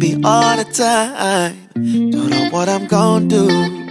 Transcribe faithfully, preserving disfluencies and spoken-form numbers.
baby, all the time. Don't know what I'm gonna do.